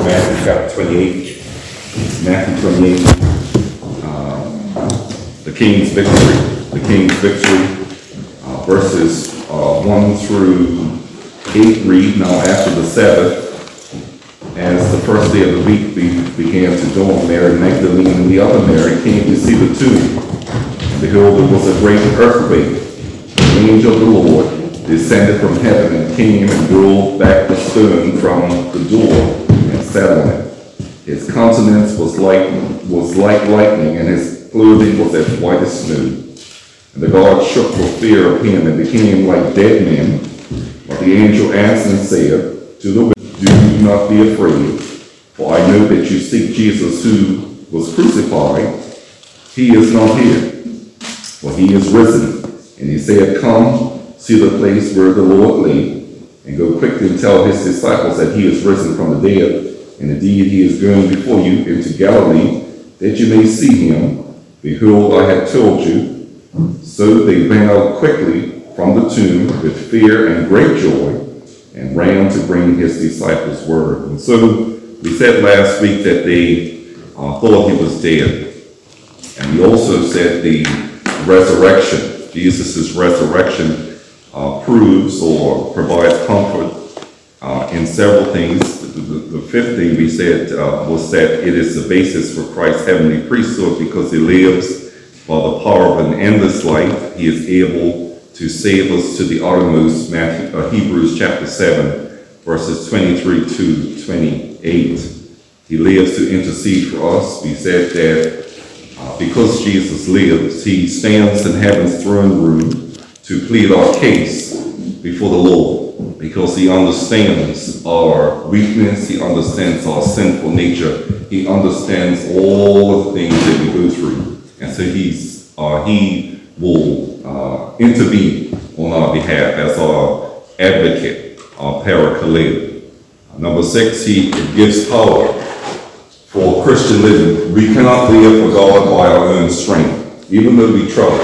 Matthew chapter 28. Matthew 28. The King's Victory. The King's Victory. Verses 1 through 8 read, "Now after the Sabbath, as the first day of the week began to dawn, Mary Magdalene and the other Mary came to see the tomb. And behold, there was a great earthquake. The angel of the Lord descended from heaven and came and rolled back the stone from the door and sat on it. His countenance was like lightning, and his clothing was as white as snow. And the guards shook for fear of him and became like dead men. But the angel answered and said to the women, 'Do not be afraid, for I know that you seek Jesus who was crucified. He is not here, for he is risen. And he said, Come, see the place where the Lord lay, and go quickly and tell his disciples that he is risen from the dead. And indeed he is going before you into Galilee, that you may see him. Behold, I have told you.' So they ran out quickly from the tomb with fear and great joy, and ran to bring his disciples word." And so we said last week that they thought he was dead. And we also said the resurrection, Jesus' resurrection, proves or provides comfort in several things. The fifth thing we said was that it is the basis for Christ's heavenly priesthood, because he lives by the power of an endless life. He is able to save us to the uttermost. Hebrews chapter 7, verses 23 to 28. He lives to intercede for us. We said that because Jesus lives, he stands in heaven's throne room to plead our case before the Lord, because he understands our weakness, he understands our sinful nature, he understands all the things that we go through. And so he will intervene on our behalf as our advocate, our paraclete. Number 6, it gives power for Christian living. We cannot live for God by our own strength, even though we try.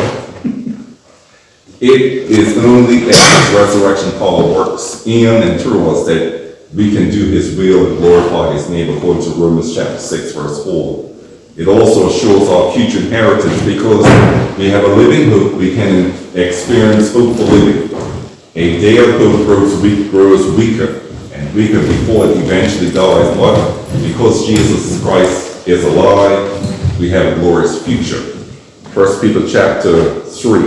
It is only as his resurrection power works in and through us that we can do his will and glorify his name, according to Romans chapter 6, verse 4. It also assures our future inheritance, because we have a living hope. We can experience hope for living. A day of hope grows weaker and weaker before it eventually dies. But because Jesus Christ is alive, we have a glorious future. 1 Peter chapter 3.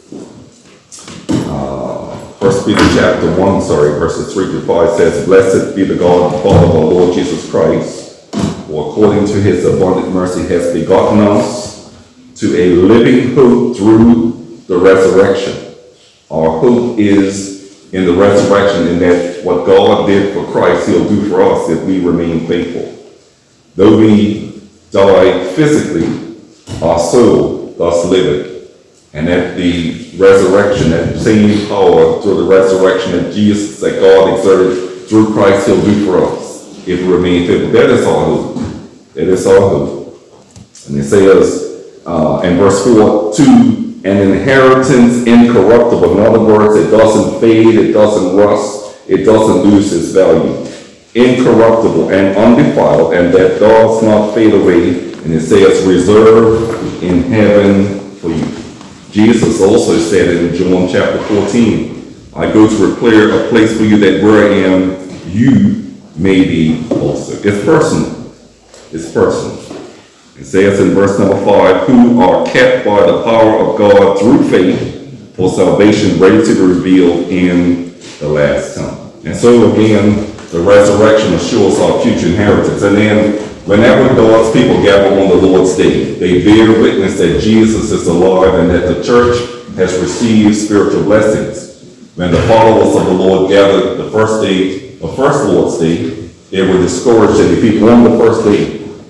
1 Peter chapter 1, verses 3 to 5 says, "Blessed be the God and Father of our Lord Jesus Christ, who according to his abundant mercy has begotten us to a living hope through the resurrection." Our hope is in the resurrection, in that what God did for Christ, he'll do for us if we remain faithful. Though we die physically, our soul thus liveth. And at the resurrection, that same power through the resurrection that Jesus, that God exerted through Christ, he'll do for us if we remain faithful. That is our hope. That is our hope. And it says in verse 4, "To an inheritance incorruptible." In other words, it doesn't fade, it doesn't rust, it doesn't lose its value. Incorruptible and undefiled, and that does not fade away. And it says, "reserved in heaven for you." Jesus also said in John chapter 14, "I go to prepare a place for you, that where I am, you may be also." It's personal. It's personal. It says in verse number 5, "Who are kept by the power of God through faith for salvation, ready to be revealed in the last time." And so again, the resurrection assures our future inheritance. And then whenever God's people gather on the Lord's day, they bear witness that Jesus is alive and that the church has received spiritual blessings. When the followers of the Lord gathered the first Lord's Day, they were discouraged at the people on the first day.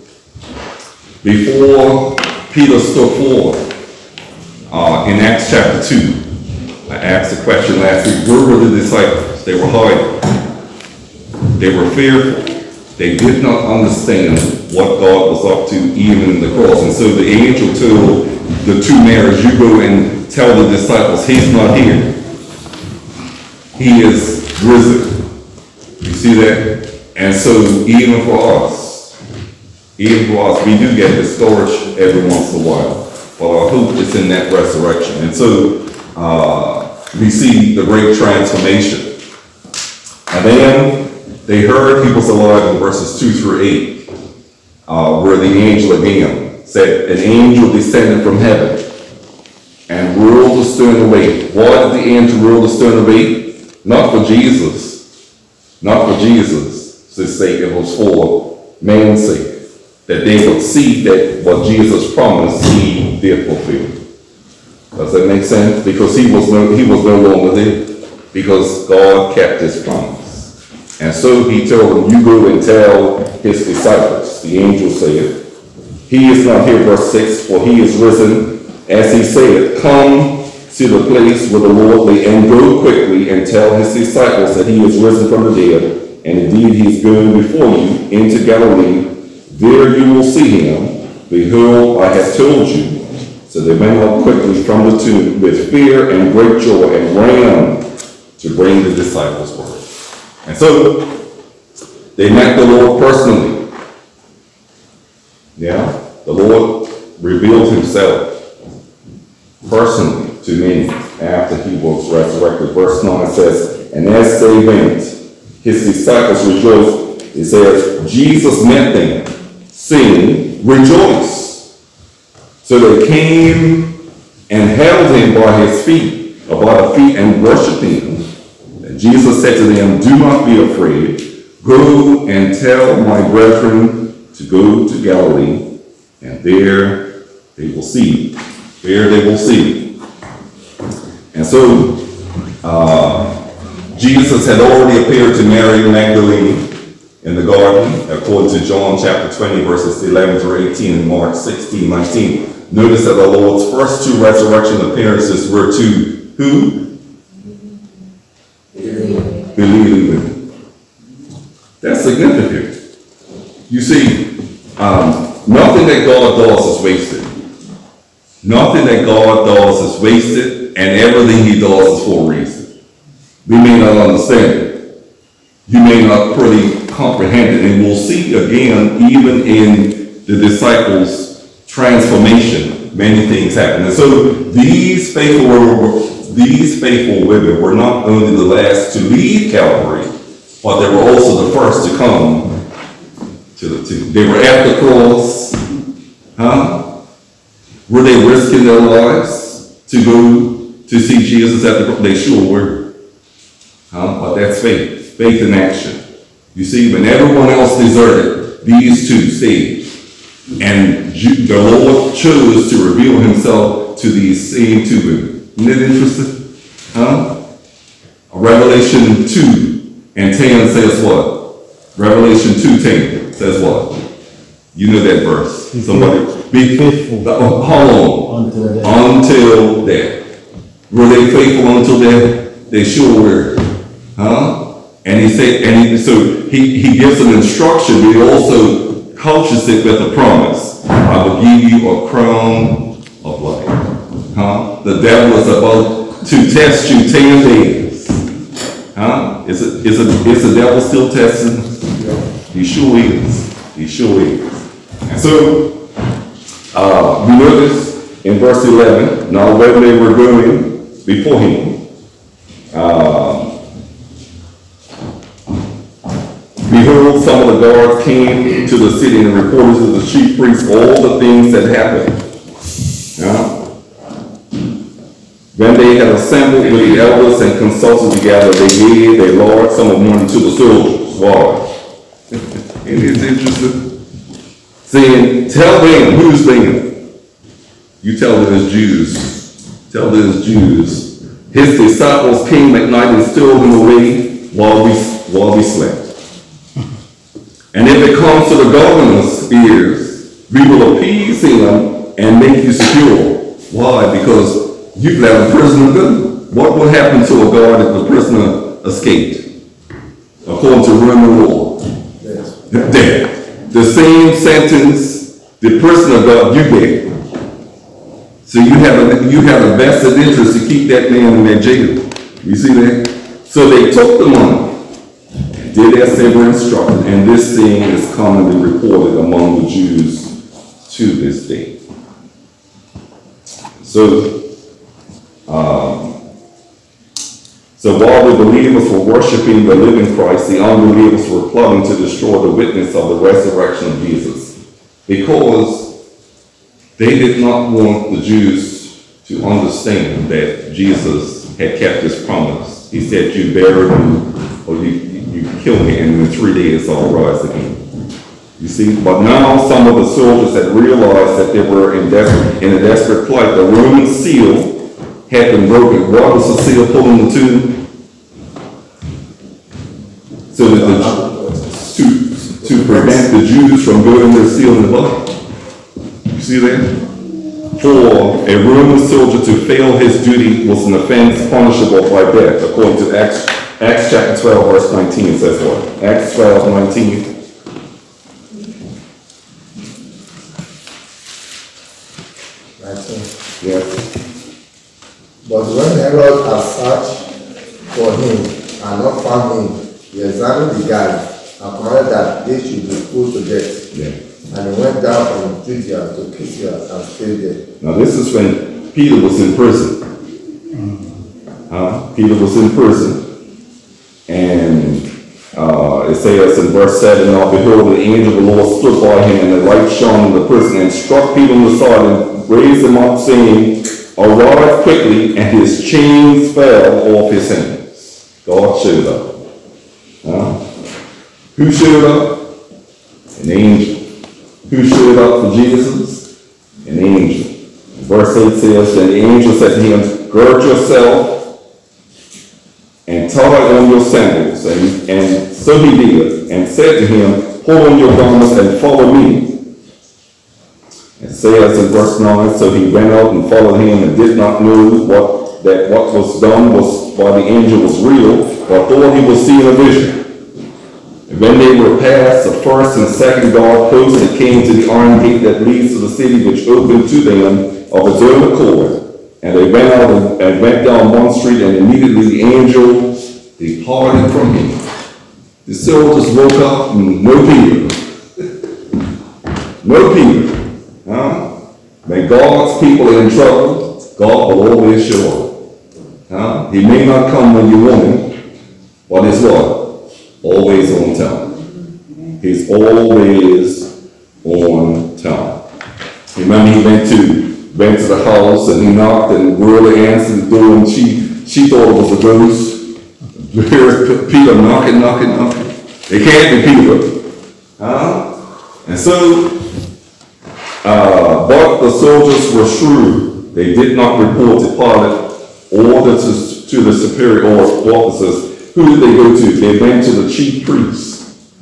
Before Peter stood forth in Acts chapter 2, I asked the question last week, where were the disciples? They were hiding. They were fearful. They did not understand what God was up to, even in the cross. And so the angel told the two Marys, "You go and tell the disciples he's not here. He is risen." You see that? And so even for us, we do get discouraged every once in a while. But our hope is in that resurrection. And so we see the great transformation. And then they heard he was alive in verses 2 through 8, where the angel again said, an angel descended from heaven and ruled the stone away. Why did the angel rule the stone away? Not for Jesus. Not for Jesus' sake. It was for man's sake. That they would see that what Jesus promised, he did fulfill. Does that make sense? Because he was no longer there. Because God kept his promise. And so he told them, you go and tell his disciples. The angel said, he is not here, verse 6, for he is risen. As he said, come to the place where the Lord lay, and go quickly and tell his disciples that he is risen from the dead, and indeed he is going before you into Galilee. There you will see him. Behold, I have told you. So they went out quickly from the tomb with fear and great joy, and ran to bring the disciples word. And so they met the Lord personally. Yeah, the Lord revealed himself personally to many after he was resurrected. Verse 9 says, and as they went, his disciples rejoiced. It says, Jesus met them, saying, rejoice. So they came and held him by his feet, about the feet, and worshiped him. And Jesus said to them, do not be afraid. Go and tell my brethren to go to Galilee, and there they will see. There they will see. And so, Jesus had already appeared to Mary Magdalene in the garden, according to John chapter 20, verses 11 through 18, and Mark 16, 19. Notice that the Lord's first two resurrection appearances were to who? Believing women. That's significant. You see, nothing that God does is wasted. Nothing that God does is wasted, and everything he does is for a reason. We may not understand it. You may not pretty comprehend it, and we'll see again, even in the disciples' transformation, many things happen. And so these faithful women were not only the last to leave Calvary, but they were also the first to come to the tomb. They were at the cross. Were they risking their lives to go to see Jesus at the cross? They sure were. But that's faith. Faith in action. You see, when everyone else deserted, these two stayed. And the Lord chose to reveal himself to these same two women. Isn't that interesting? Revelation 2 and 10 says what? Revelation 2:10 says what? You know that verse. Somebody be faithful. How long? Until death. Were they faithful until death? They sure were. And he said, so he gives an instruction, but he also couches it with a promise. I will give you a crown of life. The devil is about to test you 10 days. Is the devil still testing? He sure is. He sure is. And so, we notice in verse 11, now when they were going before him, behold, some of the guards came to the city and reported to the chief priests all the things that happened. When they had assembled with the elders and consulted together, they gave a large sum of money to the soldiers. Wow. It is interesting. Saying, tell them, who's them? You tell them it's Jews. Tell them it's Jews. His disciples came at night and stole him away while we slept. And if it comes to the governor's ears, we will appease him and make you secure. Why? Because you've let a prisoner go. What will happen to a guard if the prisoner escaped? According to Roman law. Death. The same sentence the prisoner got, you get. So you have a vested interest to keep that man in that jail. You see that? So they took the money. did as they were instructed, and this saying is commonly reported among the Jews to this day. So while the believers were worshiping the living Christ, the unbelievers were plotting to destroy the witness of the resurrection of Jesus, because they did not want the Jews to understand that Jesus had kept his promise. He said, you bury me, or you kill me, and in 3 days I'll rise again. You see, but now some of the soldiers had realized that they were in a desperate plight. The Roman seal had been broken. What was the seal pulling the tomb? So that to prevent the Jews from building their seal in the body. You see that? For a Roman soldier to fail his duty was an offense punishable by death, according to Acts chapter 12, verse 19 says what? Acts 12, 19. Yes. But when Herod had searched for him and not found him, he examined the guards and commanded that they should be put to death. Yeah. And he went down from Judea to Caesarea and stayed there. Now this is when Peter was in prison. Peter was in prison, and it says in verse 7, now behold, the angel of the Lord stood by him, and the light shone in the prison, and struck Peter on the side, and raised him up, saying, arise quickly, and his chains fell off his hands. God showed up. Who showed up? An angel. Who showed up for Jesus? An angel. Verse 8 says, and the angel said to him, gird yourself and tie on your sandals. And so he did, and said to him, pull on your garments and follow me. It says in verse 9, so he went out and followed him, and did not know that what was done was by the angel was real, but thought he was seeing a vision. And when they were past the first and second guard post, and came to the iron gate that leads to the city, which opened to them of its own accord, and they went out and went down one street, and immediately the angel departed from him. The soldiers woke up, and no Peter. No Peter. When God's people are in trouble, God will always show up. He may not come when you want him, but it's what? Always on time. He's always on time. Remember, he went to the house, and he knocked, and really answered the door, and she thought it was a ghost. Here's Peter knocking. It can't be Peter. And so, but the soldiers were shrewd. They did not report to Pilate or to the superior officers. Who did they go to? They went to the chief priests.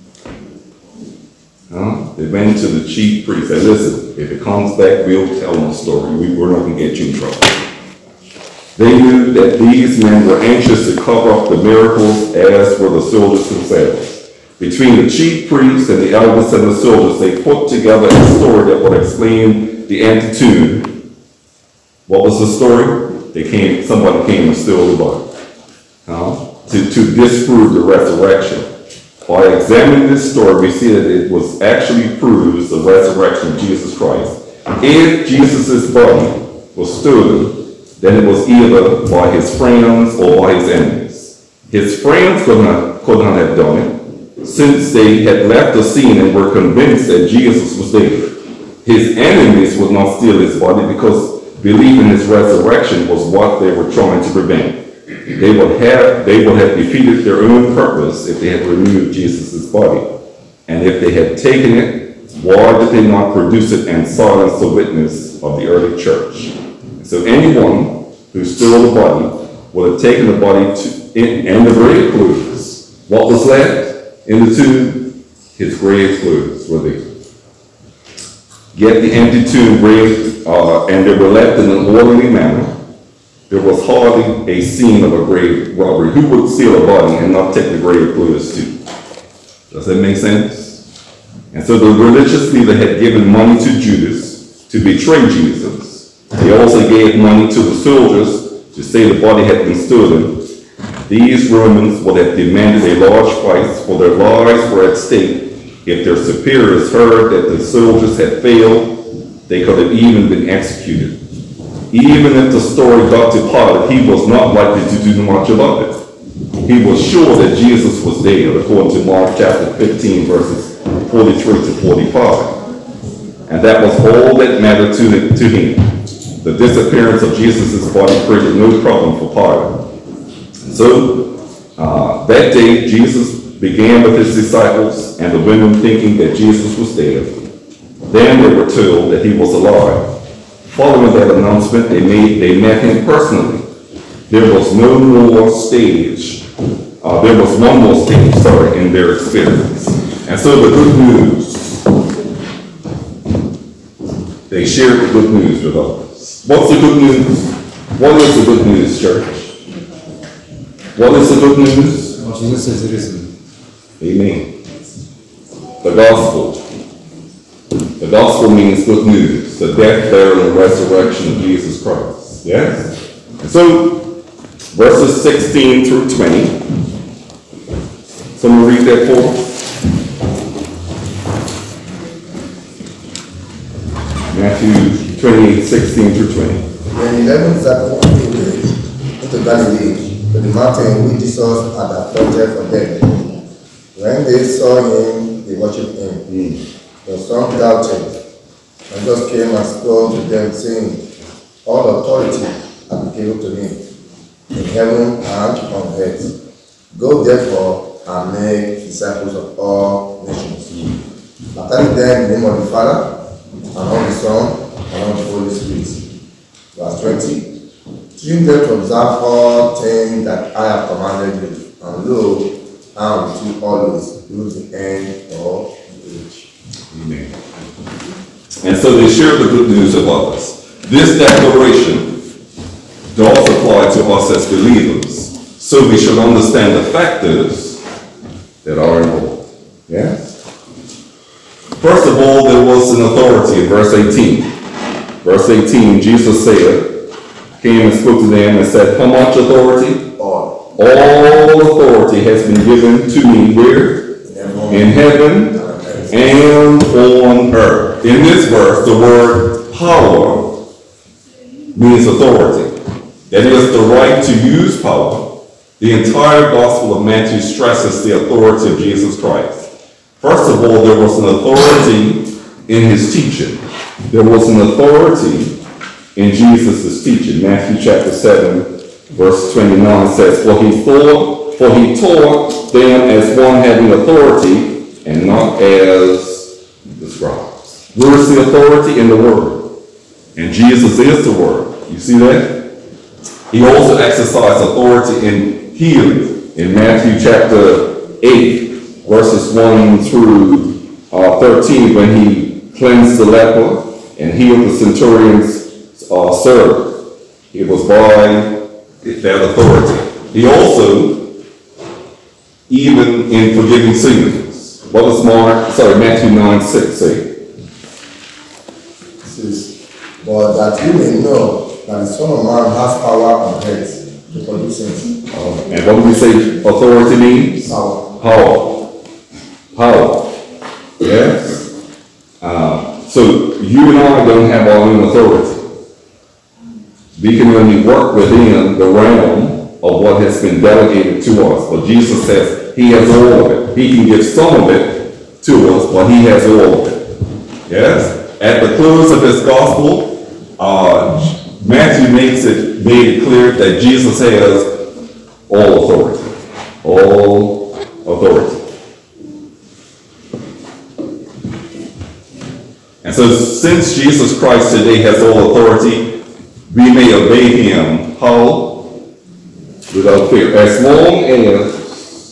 They went to the chief priests. They said, listen, if it comes back, we'll tell them the story. We're not going to get you in trouble. They knew that these men were anxious to cover up the miracles, as were the soldiers themselves. Between the chief priests and the elders and the soldiers, they put together a story that would explain the empty tomb. What was the story? Somebody came and stole the body. To disprove the resurrection. By examining this story, we see that it was actually proves the resurrection of Jesus Christ. If Jesus' body was stolen, then it was either by his friends or by his enemies. His friends could not have done it, since they had left the scene and were convinced that Jesus was dead. His enemies would not steal his body, because belief in his resurrection was what they were trying to prevent. They would have defeated their own purpose if they had removed Jesus' body. And if they had taken it, why did they not produce it and silence the witness of the early church? So anyone who stole the body would have taken the body and the grave clothes. What was left in the tomb? His grave clothes were there. Yet the empty tomb grave, and they were left in an orderly manner. There was hardly a scene of a grave robbery. Who would steal a body and not take the grave clothes too? Does that make sense? And so the religious leader had given money to Judas to betray Jesus. They also gave money to the soldiers to say the body had been stolen. These Romans would have demanded a large price, for their lives were at stake. If their superiors heard that the soldiers had failed, they could have even been executed. Even if the story got to Pilate, he was not likely to do much about it. He was sure that Jesus was dead, according to Mark chapter 15, verses 43 to 45. And that was all that mattered to him. The disappearance of Jesus' body created no problem for Pilate. So, that day, Jesus began with his disciples and the women thinking that Jesus was dead. Then they were told that he was alive. Following that announcement, they met him personally. There was one more stage, in their experience. And so the good news, they shared the good news with others. What's the good news? What is the good news, church? What is the good news? Jesus is risen. Amen. The gospel. The gospel means good news. The death, burial, and resurrection of Jesus Christ. Yes? And so, verses 16 through 20. Someone read that for us. Matthew 28, 16 through 20. When 11 disciples came into Galilee, to the mountain which Jesus had appointed for them. When they saw him, they worshipped him. But some doubted. And Jesus came and spoke to them, saying, all authority hath been given to me, in heaven and on earth. Go therefore and make disciples of all nations, baptizing them in the name of the Father, and of the Son, and of the Holy Spirit. Verse 20. Teaching them to observe all things that I have commanded you, and lo, I am with you always, to the end of the age. Amen. And so they share the good news of others. This declaration does apply to us as believers, so we should understand the factors that are involved. Yes? First of all, there was an authority in verse 18. Verse 18, Jesus came and spoke to them and said, how much authority? All. All authority has been given to me where? In heaven and on earth. In this verse, the word power means authority. That is the right to use power. The entire Gospel of Matthew stresses the authority of Jesus Christ. First of all, there was an authority in his teaching. There was an authority in Jesus' teaching. Matthew chapter 7, verse 29 says, For he taught them as one having authority, and not as the scribes. Where is the authority? In the Word. And Jesus is the Word. You see that? He also exercised authority in healing. In Matthew chapter 8, verses 1 through 13, when he cleansed the leper and healed the centurion's servant. It was by that authority. He also, even in forgiving sins. What does Matthew 9:6 say? It says, but that you may know that the Son of Man has power on earth to forgive sins. And what do we say authority means? Power. Power. Yes? So you and I don't have our own authority. We can only work within the realm of what has been delegated to us. But Jesus says he has all of it. He can give some of it to us, but he has all of it. Yes? At the close of his gospel, Matthew made it clear that Jesus has all authority. All authority. And so since Jesus Christ today has all authority, we may obey him, how? Without fear. As long as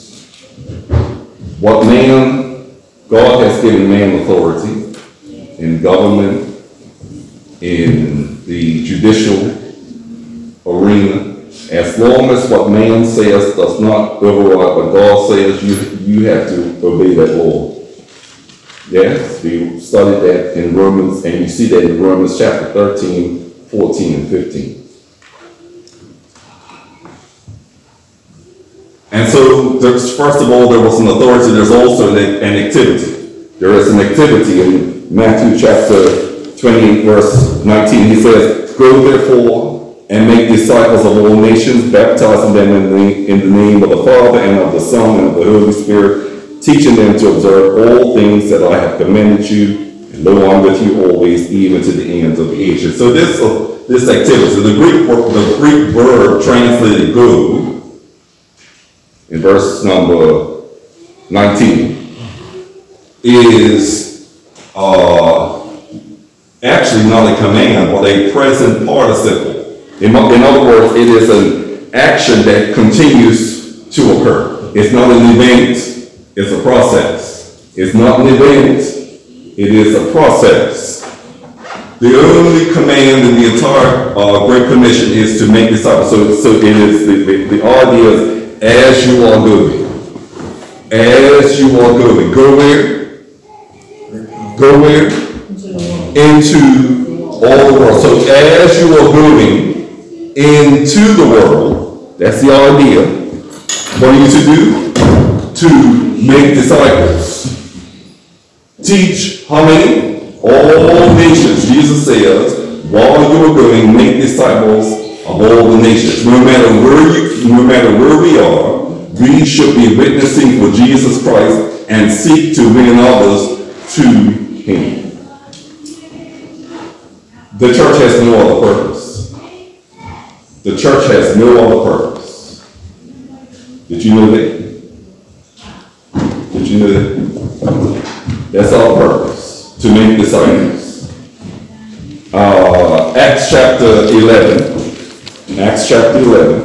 what God has given man authority in government, in the judicial arena, as long as what man says does not override what God says, you have to obey that law. Yes, we studied that in Romans, and you see that in Romans chapter 13, 14, and 15. first of all, there was an authority, there's also an activity. There is an activity in Matthew chapter 28, verse 19. He says, "Go therefore and make disciples of all nations, baptizing them in the name of the Father and of the Son and of the Holy Spirit, teaching them to observe all things that I have commanded you. And lo, I'm with you always, even to the ends of the age." So this activity, the Greek verb translated "go" in verse number 19 is actually not a command, but a present participle. In other words, it is an action that continues to occur. It's not an event, it's a process. It's not an event, it is a process. The only command in the entire Great Commission is to make disciples. So it is the idea is as you are going. As you are going. Go where? Go where? Into all the world. So as you are going into the world, that's the idea. What are you to do? To make disciples. Teach how many? All nations. Jesus says, while you are going, make disciples of all the nations. No matter where we are, we should be witnessing for Jesus Christ and seek to win others to Him. The church has no other purpose. The church has no other purpose. Did you know that? Did you know that? That's our purpose, to make disciples. Acts chapter 11. Acts chapter 11.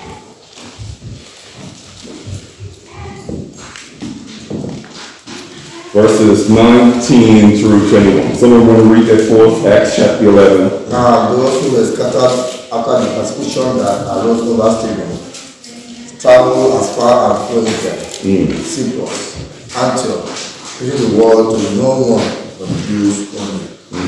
Verses 19 through 21. Someone want to read that for us? Acts chapter 11. Now those who were scattered after the persecution that arose over Stephen traveled as far as Phoenicia, Cyprus, Antioch, preaching the word to no one but the Jews only.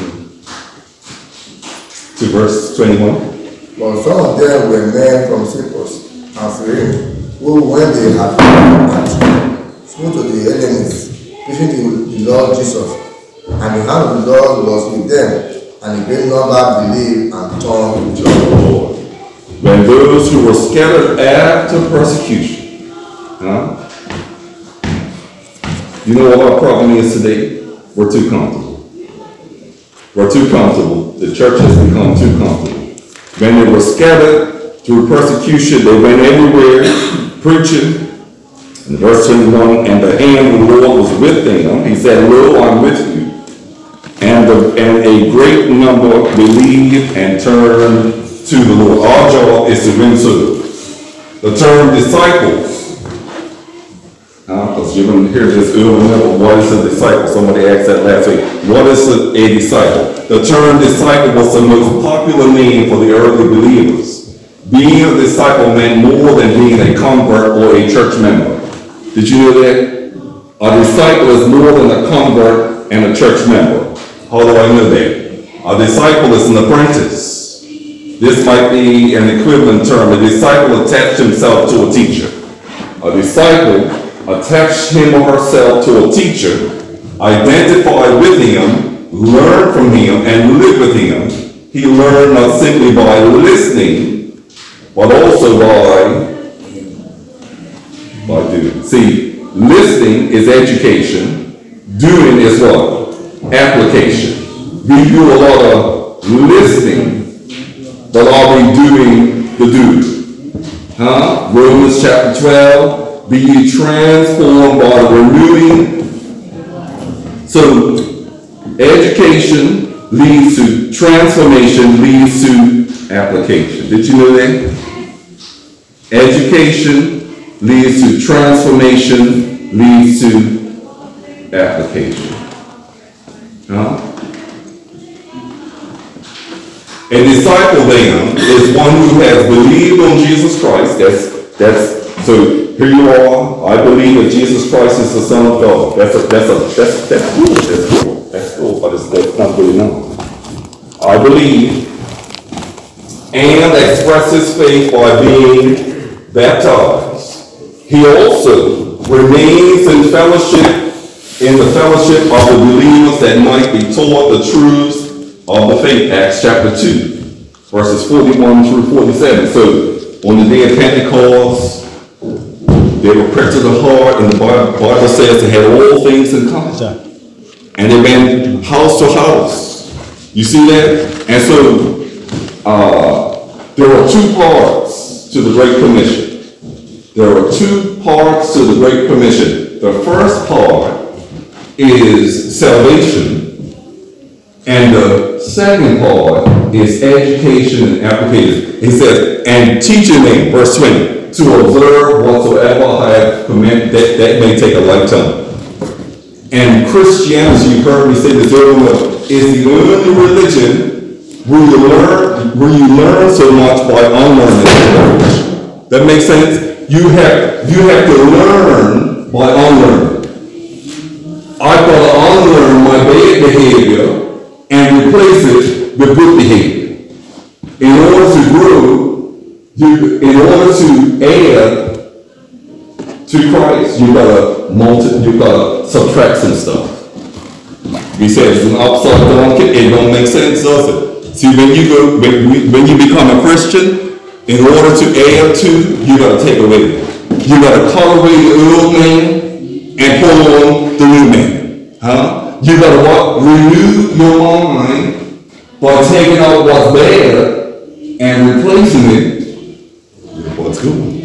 To verse 21. But some of them were men from Cyprus and Cyrene, who when they had come spoke to the Hellenists, preaching the Lord Jesus, and the hand of the Lord was with them, and a great number believed and turned to the Lord. When those who were scattered after persecution, you know what our problem is today? We're too comfortable. We're too comfortable. The church has become too comfortable. When they were scattered through persecution, they went everywhere preaching. In verse 21, and the hand of the Lord was with them. He said, "Lo, I'm with you." And a great number believed and turned to the Lord. Our job is to win souls. The term disciples, because you're going to hear this over and over. What is a disciple? Somebody asked that last week. What is a disciple? The term disciple was the most popular name for the early believers. Being a disciple meant more than being a convert or a church member. Did you know that? A disciple is more than a convert and a church member. How do I know that? A disciple is an apprentice. This might be an equivalent term. A disciple attached himself to a teacher. A disciple attached him or herself to a teacher, identified with him, learned from him, and lived with him. He learned not simply by listening, but also by doing. See, listening is education. Doing is what? Application. We do a lot of listening, but are we doing the do? Romans chapter 12, be ye transformed by the renewing. So, education leads to transformation, leads to application. Did you know that? Education leads to transformation, leads to application. A disciple then is one who has believed on Jesus Christ. So here you are. I believe that Jesus Christ is the Son of God. That's cool, but that's not good enough. I believe and express his faith by being baptized. he also remains in the fellowship of the believers that might be taught the truths of the faith. Acts chapter 2, verses 41 through 47. So on the day of Pentecost, they were pricked to the heart, and the Bible says they had all things in common. And they went house to house. You see that? And so there are two parts to the Great Commission. There are two parts to the Great Commission. The first part is salvation, and the second part is education and application. He says, and teaching them, verse 20, to observe whatsoever I have commanded, that may take a lifetime. And Christianity, you heard me say this earlier, is the only religion where you learn so much by unlearning. That makes sense? You have to learn by unlearning. I've got to unlearn my bad behavior and replace it with good behavior. In order to grow, in order to add to Christ, you've got to subtract some stuff. He says it's an upside down kid. It don't make sense, does it? See, when you become a Christian, in order to add to, you got to take away. You got to cut away the old man and put on the new man. You got to renew your mind by taking out what's bad and replacing it with what's good.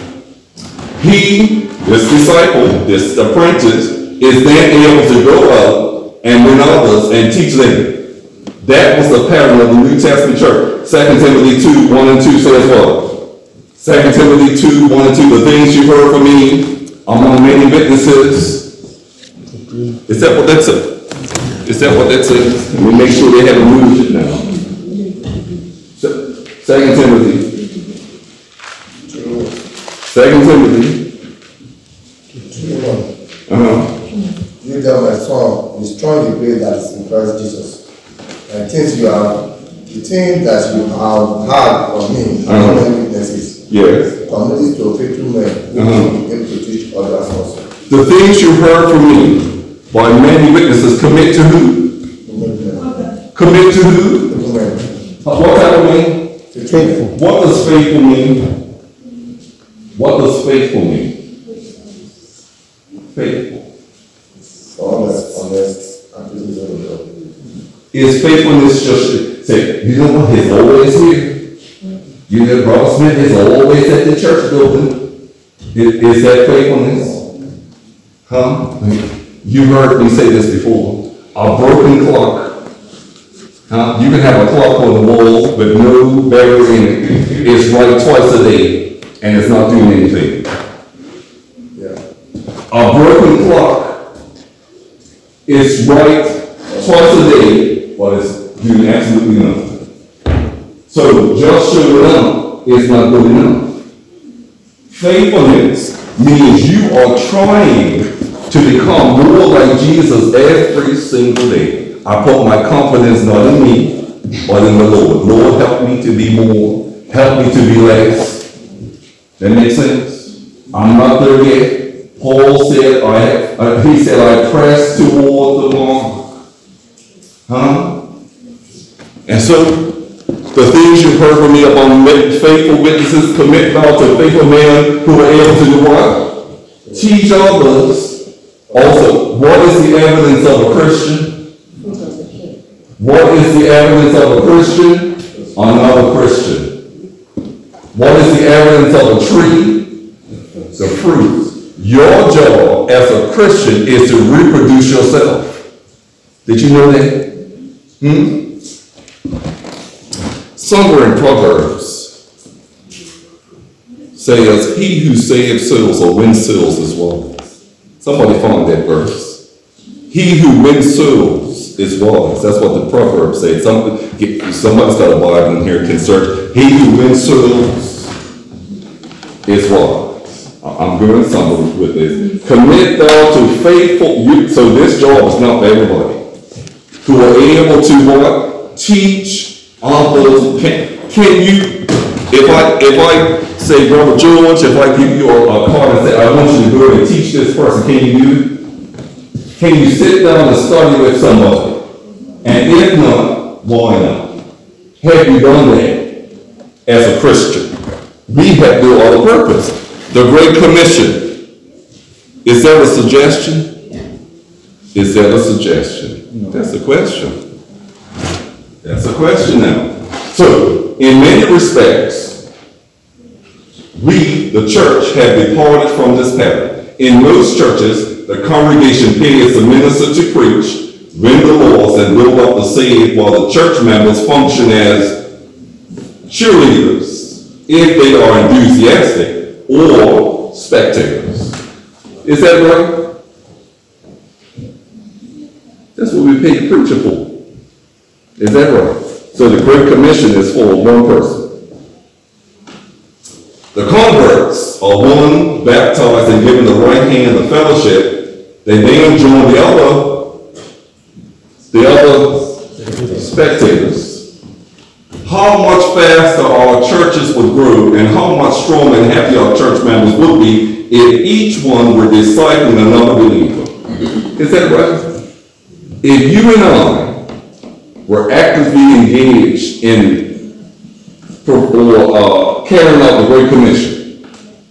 This disciple, this apprentice, is then able to go out and win others and teach them. That was the pattern of the New Testament church. 2 Timothy 2, 1 and 2 says what? 2 Timothy 2, 1 and 2, the things you heard from me among many witnesses. Is that what that says? Is that what that says? Let me make sure they haven't moved it now. 2 Timothy. 2 Timothy. You tell my son, be strong in faith that is in Christ Jesus. And the things that you have heard from me, many witnesses, yes, committed to faithful men, who be able to teach others also. The things you heard from me by many witnesses, commit to who? Commit to who? What type of man? Faithful. What does faithful mean? What does faithful mean? Faithful. Honest, and reasonable. Is faithfulness just say, you know what, he's always here. You know, Brother Smith is always at the church building. Is that faithfulness? You heard me say this before. A broken clock. You can have a clock on the wall with no battery in it. It's right twice a day and it's not doing anything. A broken clock is right twice a day, but it's doing absolutely nothing. So just showing up is not good enough. Faithfulness means you are trying to become more like Jesus every single day. I put my confidence not in me, but in the Lord. Lord, help me to be more. Help me to be less. That makes sense? I'm not there yet. Paul said, I press toward the mark. And so, the things you've heard from me about faithful witnesses, commit thou to faithful men who are able to do what? Teach others. Also, what is the evidence of a Christian? What is the evidence of a Christian? Another Christian. What is the evidence of a tree? The fruit. Your job as a Christian is to reproduce yourself. Did you know that? Somewhere in Proverbs says, he who saves souls or wins souls is wise. Somebody found that verse. He who wins souls is wise. That's what the Proverbs say. Somebody's got a Bible in here, can search. He who wins souls is wise. I'm going somewhere with this. Commit thou to faithful, so this job is not for everybody. Who are able to what? Teach others. Can you, if I say, Brother George, if I give you a card and say, I want you to go and teach this person, can you do it? Can you sit down and study with somebody? And if not, why not? Have you done that as a Christian? We have no other purpose. The Great Commission. Is that a suggestion? Is that a suggestion? That's a question. That's a question now. So, in many respects, we, the church, have departed from this pattern. In most churches, the congregation pays the minister to preach, render laws, and build up the saved, while the church members function as cheerleaders, if they are enthusiastic, or spectators. Is that right? That's what we pay the preacher for. Is that right? So the Great Commission is for one person. The converts are one baptized and given the right hand of fellowship. They then join the other spectators. How much faster our churches would grow and how much stronger and happier our church members would be if each one were discipling another believer. Is that right? If you and I were actively engaged in carrying out the Great Commission,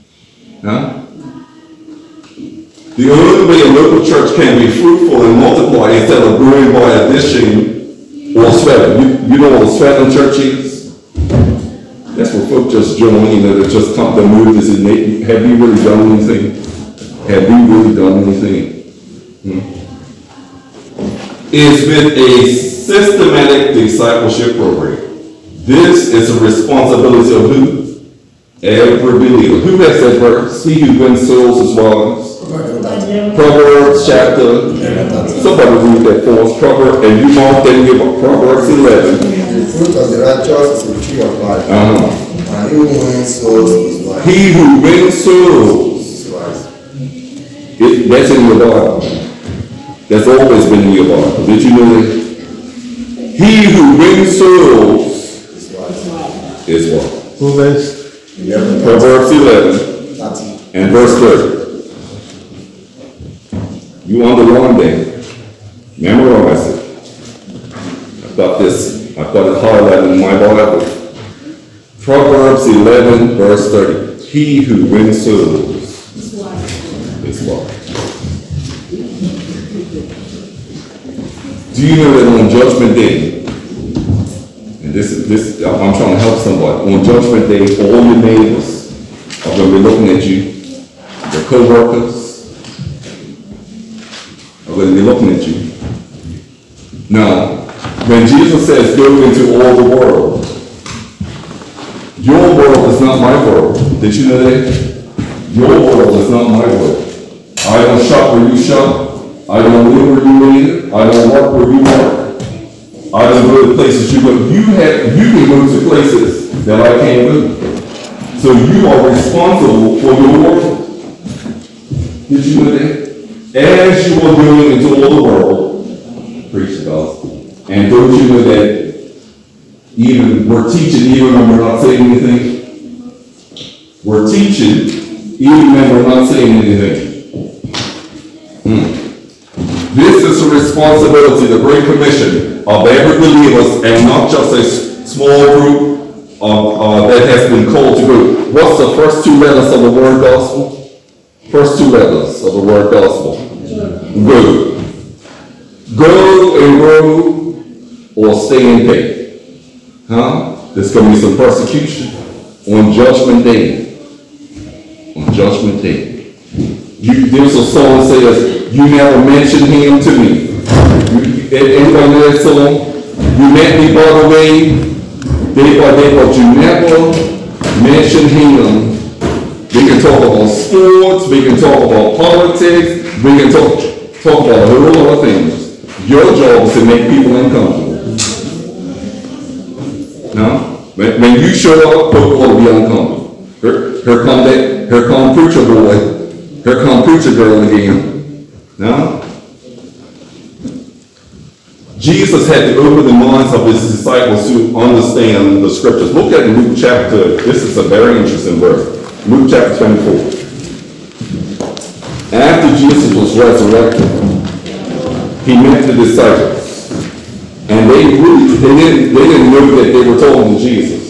the only way a local church can be fruitful and multiply instead of growing by addition or swelling. You know what a swelling church is? That's where folk just join, they just come to move this and have you really done anything? Have you really done anything? Is with a systematic discipleship program. This is a responsibility of who? Every believer. Who has that verse? He who wins souls is wise. Proverbs chapter. Somebody read that for us. Proverbs, and you mark that here, Proverbs 11. The fruit of the righteous is the tree of life. And he who wins souls is wise. He who wins souls Is wise. That's in your Bible. That's always been in your Bible. Did you know that? He who wins souls is what? Who is? Proverbs 11 and verse 30. You underline that. Memorize it. I've got it highlighted in my Bible. Proverbs 11 verse 30. He who wins souls is wise. Do you know that on Judgment Day, and this I'm trying to help somebody, on Judgment Day, all your neighbors are going to be looking at you, your co-workers are going to be looking at you. Now, when Jesus says, go into all the world, your world is not my world. Did you know that? Your world is not my world. I don't shop where you shop. I don't live where you live. I don't work where you work. I don't go to places you go. You can go to places that I can't go. So you are responsible for your world. Did you know that? As you are going into all the world, preach the gospel. And don't you know that even we're teaching even when we're not saying anything? We're teaching even when we're not saying anything. This is a responsibility, the Great Commission of every believer, and not just a small group that has been called to go. What's the first two letters of the word gospel? First two letters of the word gospel. Go. Go and grow or stay in pain. There's going to be some persecution on Judgment Day. On Judgment Day. There's a song that says, you never mention him to me. Anybody know that song? You met me by the way, day by day, but you never mention him. We can talk about sports, we can talk about politics, we can talk about a whole lot of things. Your job is to make people uncomfortable. Now, when you show up, people will be uncomfortable. Here come preacher boy. Here come preacher girl again. Now, Jesus had to open the minds of his disciples to understand the scriptures. Look at Luke chapter, this is a very interesting verse. Luke chapter 24. After Jesus was resurrected, he met the disciples. And they didn't know that they were talking to Jesus.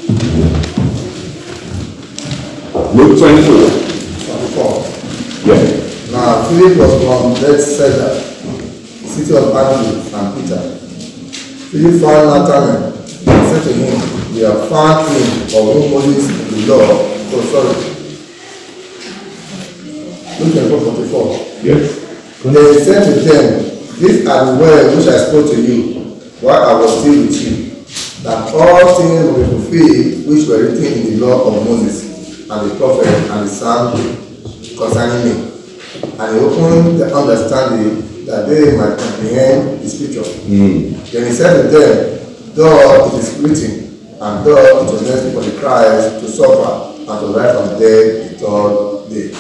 Luke 24. 24. Yeah. Now, Philip was from Bethsaida, city of Andrew and Peter. Philip found Nathanael and said to him, "We have found him of whom Moses in the law." Oh, sorry. Luke 24:44. Yes. Then he said to them, "These are the words which I spoke to you while I was still with you, that all things will be fulfilled which were written in the law of Moses and the prophet and the Psalms concerning me." And he opened the understanding that they might comprehend the scripture. Then he said to them, "Though it is written, and though it was necessary for the Christ to suffer and to rise from the dead the third day."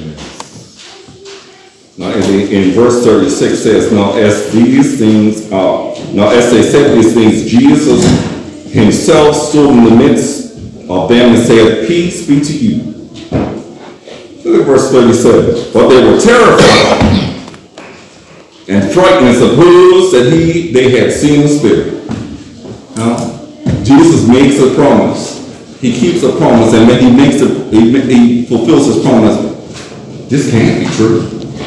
Now in verse 36 says, now as they said these things, Jesus himself stood in the midst of them and said, "Peace be to you." Look at verse 37. But they were terrified and frightened and supposed that they had seen the Spirit. Now, Jesus makes a promise. He keeps a promise, and when he fulfills his promise, this can't be true.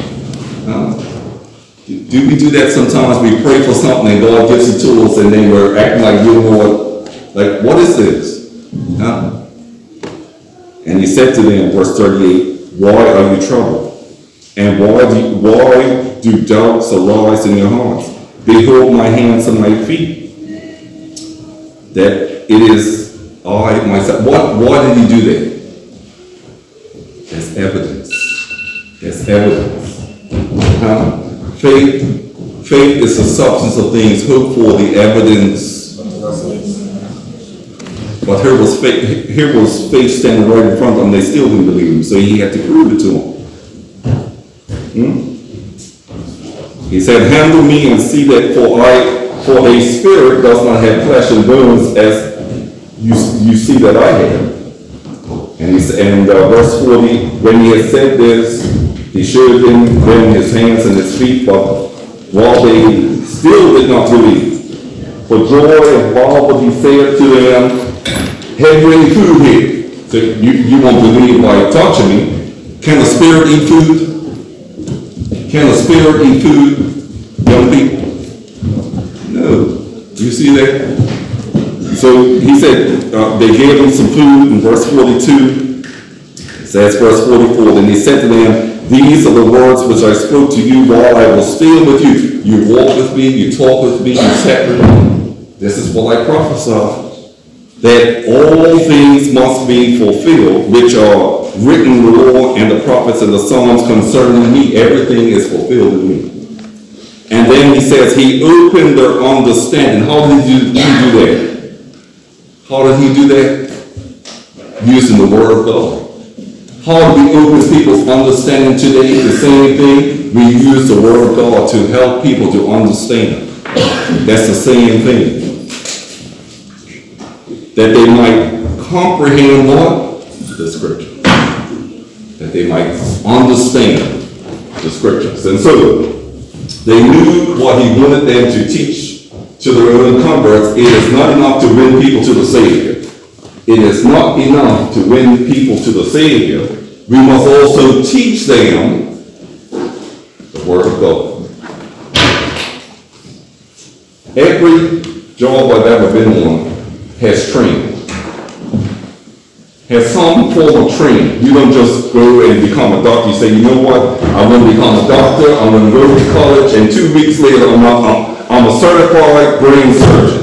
Do we do that sometimes? We pray for something and God gives it to us, and then we're acting like you know what is this? And he said to them, verse 38, "Why are you troubled? And why do doubts arise in your hearts? Behold my hands and my feet, that it is I myself." Why did he do that? There's evidence. There's evidence. Faith is the substance of things hoped for, the evidence. But here was faith standing right in front of them. They still didn't believe him, so he had to prove it to them. He said, "Handle me and see that for a spirit does not have flesh and bones as you see that I have." And verse 40, when he had said this, he showed them his hands and his feet, but while they still did not believe, for joy and marvel he said to them, "Have you any food here?" So you won't believe by touching me. Can the Spirit eat food? Can the Spirit eat food, young people? No. You see that? So he said, they gave him some food in verse 42. It says verse 44, then he said to them, "These are the words which I spoke to you while I was still with you. You walked with me, you talked with me, you sat with me. This is what I prophesied, that all things must be fulfilled, which are written in the law and the prophets and the Psalms concerning me." Everything is fulfilled in me. And then he says, he opened their understanding. How did he do that? How did he do that? Using the Word of God. How do we open people's understanding today? The same thing. We use the Word of God to help people to understand. That's the same thing. That they might comprehend what? The Scripture. That they might understand the Scriptures. And so, they knew what he wanted them to teach to their own converts. It is not enough to win people to the Savior. It is not enough to win people to the Savior. We must also teach them the Word of God. Every job I've ever been on has training. Has some form of training. You don't just go and become a doctor. You say, you know what? I'm going to become a doctor. I'm going to go to college, and 2 weeks later, I'm a certified brain surgeon.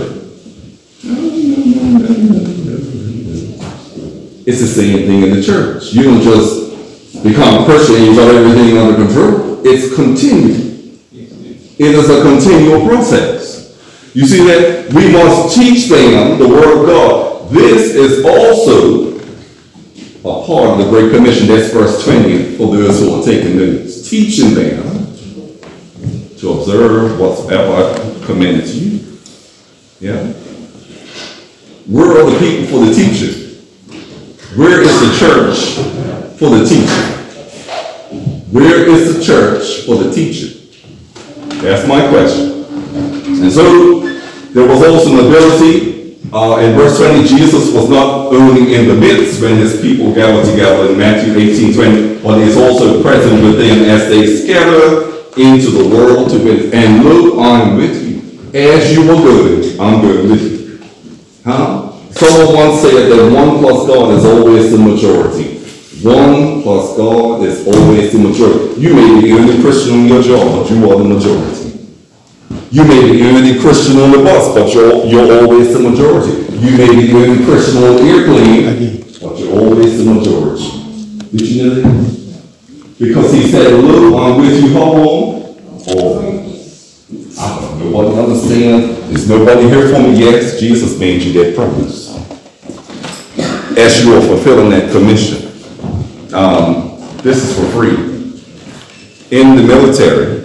It's the same thing in the church. You don't just become a Christian and you got everything under control. It's continued. It is a continual process. You see that? We must teach them the Word of God. This is also a part of the Great Commission. That's verse 20 for those who are taking notes. Teaching them to observe whatsoever I recommend it to you. Yeah? Where are the people for the teaching? Where is the church for the teaching? Where is the church for the teaching? That's my question. And so, there was also an ability, in verse 20, Jesus was not only in the midst when his people gathered together in Matthew 18:20, but he is also present with them as they scatter into the world to witness. And lo, I'm with you. As you are going, I'm going with you. Huh? Someone once said that 1 plus God is always the majority. 1 plus God is always the majority. You may be the only Christian on your job, but you are the majority. You may be the only Christian on the bus, but you're always the majority. You may be the only Christian on the airplane, but you're always the majority. Did you know that? Because he said, look, I'm with you how long? Always. I don't know, nobody understand. There's nobody here for me yet. Jesus made you that promise. As you are fulfilling that commission. This is for free. In the military,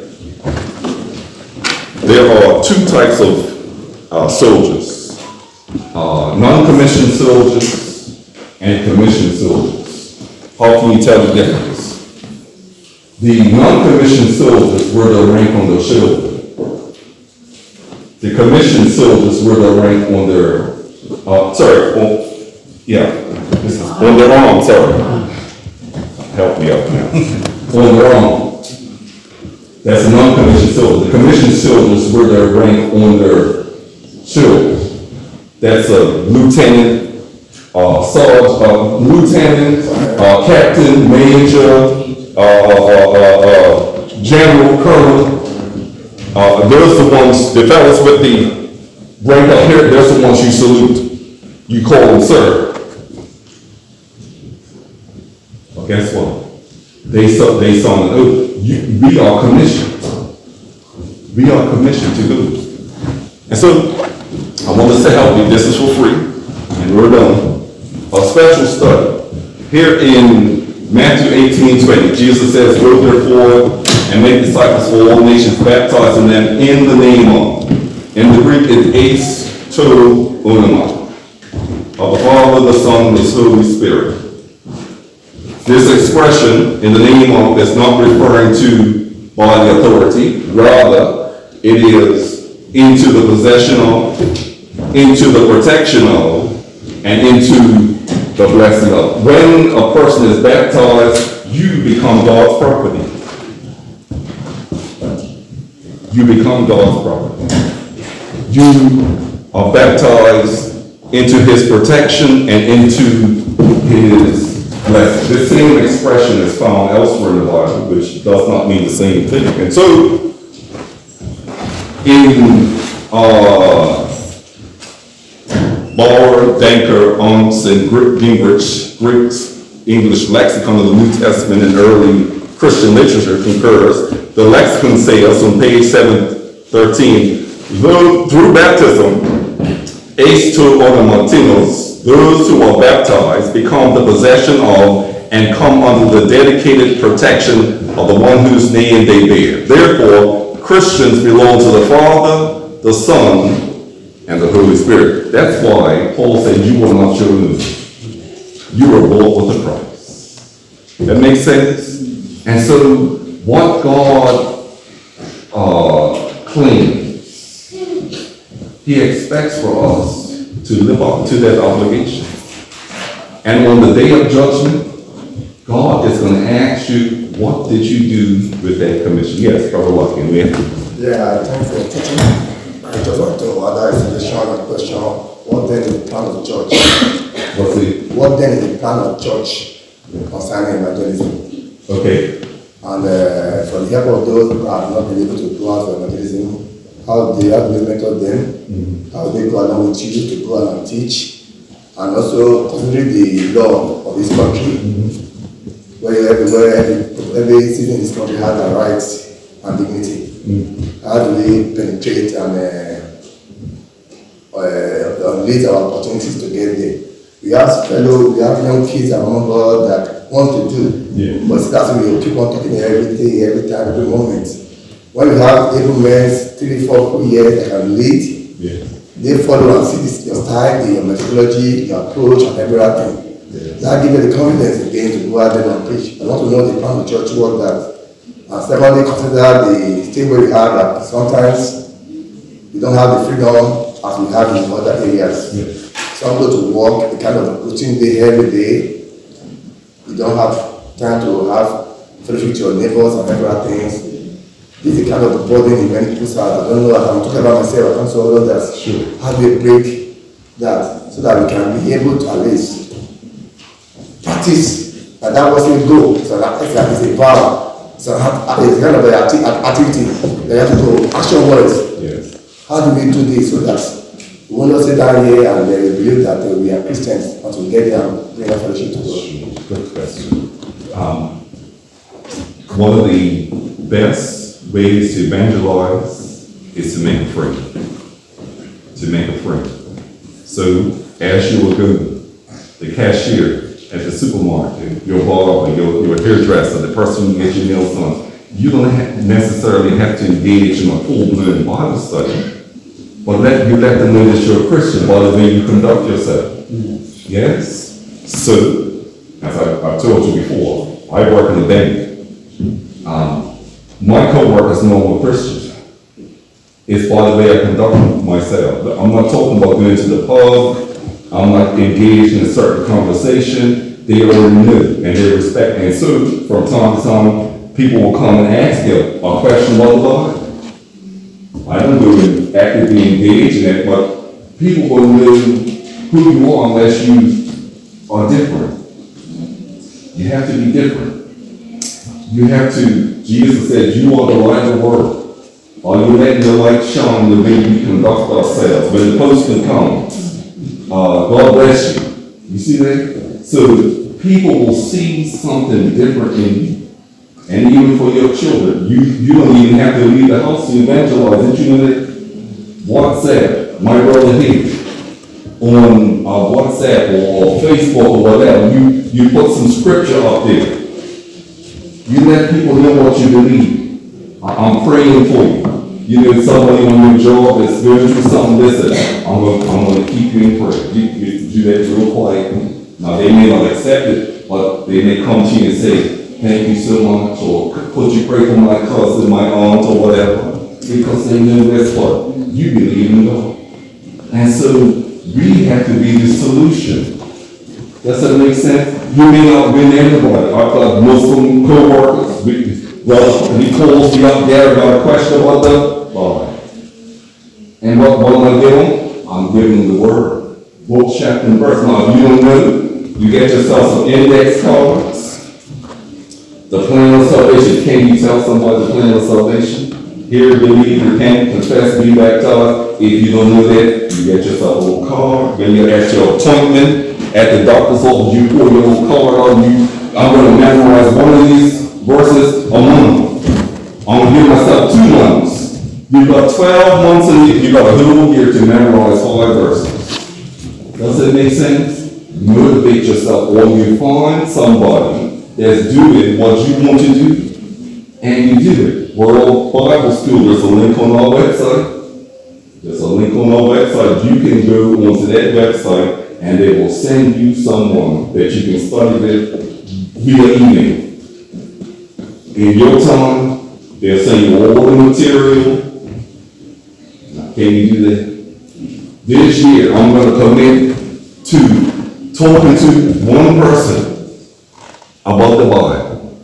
there are 2 types of soldiers. Non-commissioned soldiers and commissioned soldiers. How can you tell the difference? The non-commissioned soldiers wear their rank on their shoulder. The commissioned soldiers wear their rank on their, on their arm, sorry. Help me out now. On their arm. That's a non-commissioned soldier. The commissioned soldiers wear their rank on their shoulders. That's a lieutenant, lieutenant, captain, major, general, colonel. Those are the ones, the fellas with the rank up here, those are the ones you salute. You call them sir. Well, guess what? They saw an oath. We are commissioned. We are commissioned to do. And so, I want us to help you. This is for free. And we're done. A special study. Here in Matthew 18:20, Jesus says, go therefore and make disciples for all nations, baptizing them in the name of. In the Greek, it's eis to onoma. Of the Father, the Son, and the Holy Spirit. This expression, in the name of, is not referring to by the authority. Rather, it is into the possession of, into the protection of, and into the blessing of. When a person is baptized, you become God's property. You become God's property. You are baptized into his protection and into his blessing. This same expression is found elsewhere in the Bible, which does not mean the same thing. And so, in Bauer, Danker, Onks, and Gingrich's English lexicon of the New Testament and early Christian literature concurs. The lexicon says on page 713, through baptism, eis to onomatimos, those who are baptized become the possession of and come under the dedicated protection of the one whose name they bear. Therefore, Christians belong to the Father, the Son, and the Holy Spirit. That's why Paul said, you are not your own. You were bought with a price. That makes sense? And so, what God claims, he expects for us to live up to that obligation. And on the day of judgment, God is going to ask you, what did you do with that commission? Yes, Brother Lucky. Yeah, thanks for teaching. I just want to add a question. What then is the plan of the church? What then is the plan of the church concerning evangelism? Okay. And for the help of those who have not been able to go out for evangelism, how do we mentor them? Mm-hmm. How do they go along with you to go out and teach? And also considering the law of this country, mm-hmm. where every citizen in this country has a rights and dignity. Mm-hmm. How do we penetrate and lead our opportunities to get there? We have young kids among us that want to do, but that's why we keep on talking every day, every time, every moment. When you have able men, 3, 4 years that can lead, Yeah. they follow and see this, your style, your methodology, your approach, and everything. That gives you the confidence again to go out there and preach. I want to know the plan of the church towards that. And secondly, consider the state where we are that sometimes we don't have the freedom as we have in other areas. Yes. Some go to work, the kind of routine they every day. You don't have time to have fellowship with your neighbors and everything. This is the kind of burden in many people's heart. I don't know, I'm talking about myself, I can't say all of that. Sure. How do we break that so that we can be able to at least practice, and that was the goal. So that it's a vow. So it's kind of an activity that you have to do. Action words. Yes. How do we do this so that we will not sit down here and believe that we are Christians until we get there and bring our fellowship to God? Good question. One of the best ways to evangelize is to make a friend. To make a friend. So as you will go, the cashier at the supermarket, your barber, your hairdresser, the person who gets your nails done, you don't necessarily have to engage in a full-blown Bible study, but you let them know that you're a Christian by the way you conduct yourself. Yes? So, as I've told you before, I work in the bank. My co-workers know I'm a Christian. It's by the way I conduct myself. I'm not talking about going to the pub. I'm not engaged in a certain conversation. They already knew and they respect me. And so, from time to time, people will come and ask you a question about the Bible. I don't do it actively engage in it, but people will know who you are unless you are different. You have to be different. You have to, Jesus said, you are the light of the world. Are you letting the light shine the way we conduct ourselves? When the postman comes, God bless you. You see that? So people will see something different in you. And even for your children, you don't even have to leave the house to evangelize. Did you know that? WhatsApp, my brother here, on WhatsApp or Facebook or whatever, you put some scripture up there. You let people know what you believe. I'm praying for you. You know, somebody on your job that's going through something, listen, I'm going to keep you in prayer. You do that real quietly. Now, they may not accept it, but they may come to you and say, thank you so much, or could you pray for my cousin, my aunt, or whatever, because they know that's what you believe in God. And so, we have to be the solution. Does that make sense? You may not win everybody. I've got Muslim co-workers. He calls me up there about a question about the Bible. And what am I giving? I'm giving the word. Book, chapter, and verse. Now, if you don't know, you get yourself some index cards. The plan of salvation. Can you tell somebody the plan of salvation? Hear, believe, repent, confess, be baptized. If you don't know that, you get yourself a little card. When you're at your appointment, at the doctor's office, you pull your little card on you. I'm going to memorize one of these verses a month. I'm going to give myself 2 months. You've got 12 months and you've got a whole year to memorize 5 verses. Does that make sense? Motivate yourself, or you find somebody that's doing what you want to do, and you do it. World Bible School, there's a link on our website. There's a link on our website. You can go onto that website and they will send you someone that you can study with via email. In your time, they'll send you all the material. Now, can you do that? This year, I'm going to commit to talking to one person about the Bible.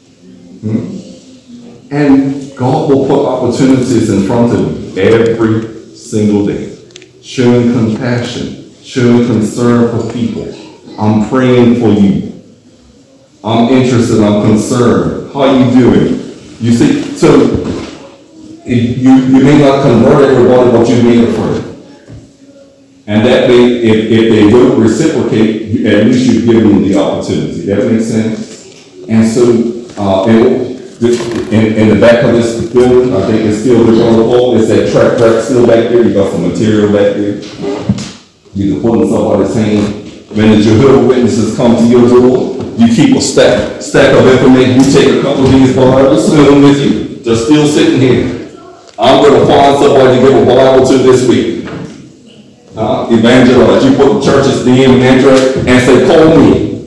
And God will put opportunities in front of you every single day. Showing compassion, showing concern for people. I'm praying for you. I'm interested, I'm concerned. How you doing? You see, so you may not convert everybody, but you may a friend. And that way, if they don't reciprocate, at least you give them the opportunity. That makes sense? And so, in the back of this building, I think it's still the wall, is that track still back there? You got some material back there? You can put in somebody's hand. When the Jehovah's Witnesses come to your door, you keep a stack of information. You take a couple of these Bibles, fill them with you. they're still sitting here. I'm gonna find somebody to give a Bible to this week. Evangelize, you put the church's name and address and say, call me.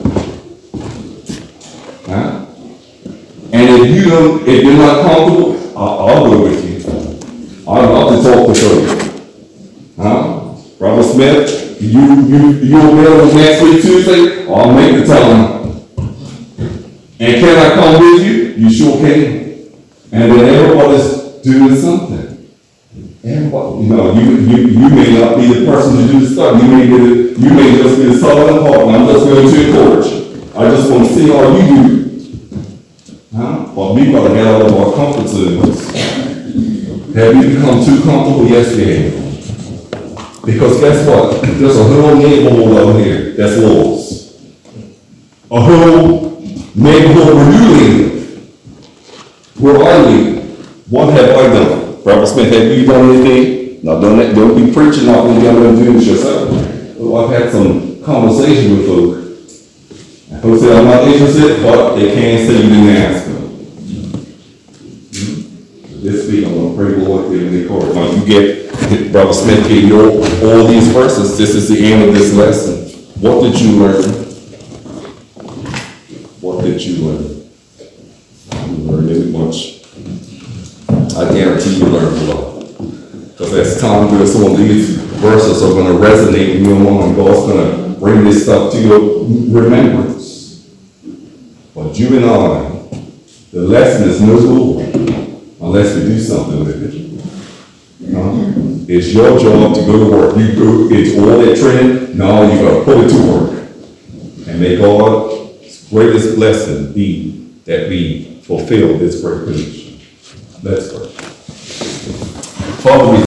And if you're not comfortable, I'll go with you. I'd love to talk to you. Brother Smith, you'll be able next week Tuesday, I'll make the time. And can I come with you? You sure can. And then everybody's doing something. Everybody, you may not be the person to do the stuff. You may just be the solid partner. I'm just going to encourage you. I just want to see how you do. But we gotta get out of our comfort zones. Have you become too comfortable? Yes, we have. Because guess what? There's a whole neighborhood out here that's lost. A whole neighborhood where you live. Where I live. What have I done? Brother Smith, have you done anything? Now don't be preaching out when you're going to do this yourself. Well, I've had some conversation with folks. Folks say I'm not interested, but they can't say you didn't ask them. This week I'm going to pray, Lord, give me the courage. Now you get, Brother Smith gave you all these verses. This is the end of this lesson. What did you learn? What did you learn? You learned it much. I guarantee you learned a lot. Because as time goes on, these verses are going to resonate in your mind. God's going to bring this stuff to your remembrance. But you and I, the lesson is no good unless we do something with it. It's your job to go to work. It's all that training. Now you got to put it to work. And may God's greatest blessing be that we fulfill this great commission. Let's pray. Father, we